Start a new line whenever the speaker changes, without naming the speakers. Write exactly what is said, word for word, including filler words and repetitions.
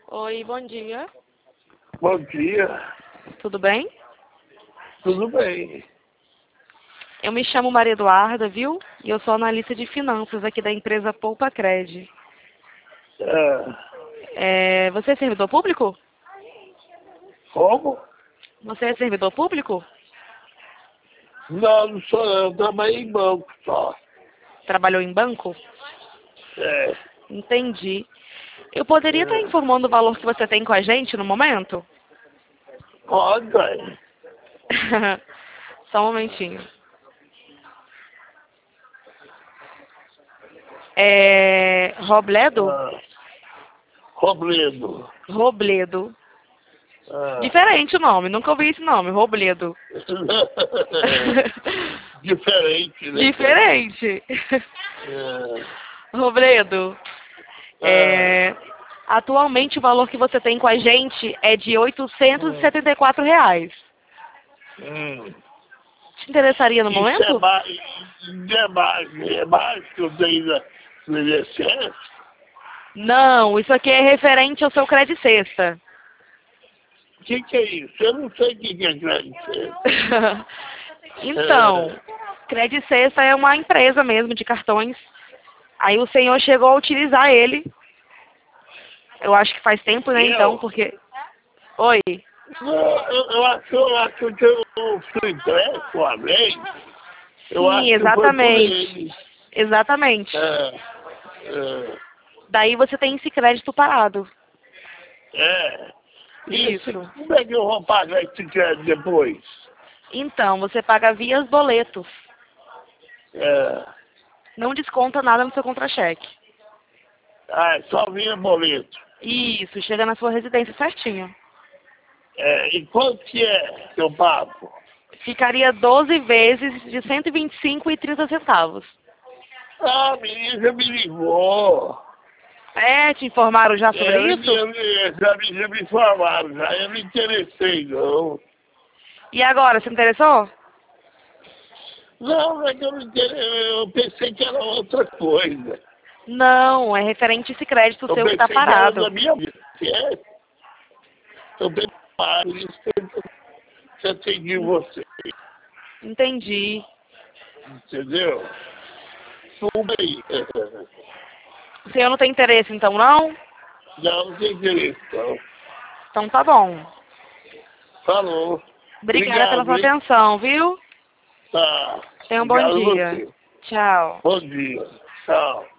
Oi, bom dia.
Bom dia,
Tudo bem?
tudo bem?
Eu me chamo Maria Eduarda, viu? E eu sou analista de finanças aqui da empresa Poupa Cred.
É,
É, você é servidor público?
como?
Você é servidor público?
Não, não sou eu, trabalhei em banco só.
Trabalhou em banco?
É,
Entendi. Eu poderia estar
é.
informando o valor que você tem com a gente no momento?
Pode, velho.
Só um momentinho. É... Robledo?
Ah, Robledo.
Robledo.
Ah.
Diferente o nome, nunca ouvi esse nome, Robledo.
Diferente, né?
Diferente.
É.
Robledo,
Ah,
é, atualmente o valor que você tem com a gente é de oitocentos e
hum,
setenta e quatro reais.
hum.
Te interessaria no
Isso é
momento?
mais, é mais, é mais que eu tenho na- no I N S S?
Não, isso aqui é referente ao seu crédito sexta.
O que, que é isso? Eu não sei o que, que é crédito.
Então, crédito sexta é uma empresa mesmo de cartões. Aí o senhor chegou a utilizar ele. Eu acho que faz tempo, né, então,
Eu?
porque... Oi.
Não, eu, eu acho, eu acho que eu fui impresso uma vez. Eu
Sim,
acho que foi por
exatamente.
ele.
Exatamente.
É, é,
Daí você tem esse crédito parado.
é. Isso,
Isso.
como é que eu vou pagar esse crédito depois?
Então, você paga via boletos.
É,
Não desconta nada no seu contra-cheque.
ah, é só vinha boleto.
Isso, chega na sua residência certinho.
É, e quanto que é que eu pago?
Ficaria doze vezes de cento e vinte e cinco reais e trinta centavos.
Ah, a menina já me ligou.
É, te informaram já sobre
É,
isso?
eu, eu, já, me, já me falaram, já eu não me interessei, não.
E agora, se interessou?
Não, é que eu, não interessei, eu pensei que era outra coisa.
Não, é referente a esse crédito
Eu
seu que está
pensei que era
parado.
da minha vida. É, eu pensei, ah, isso que eu atendi você,
Entendi.
entendeu? Tudo aí.
O senhor não tem interesse então, não?
Não, não tem interesse, não.
Então tá bom.
Falou.
Obrigada pela
Obrigado,
sua
hein?
atenção, viu?
Tá.
Tenha um bom
Obrigado a
dia.
você.
Tchau.
Bom dia. Tchau.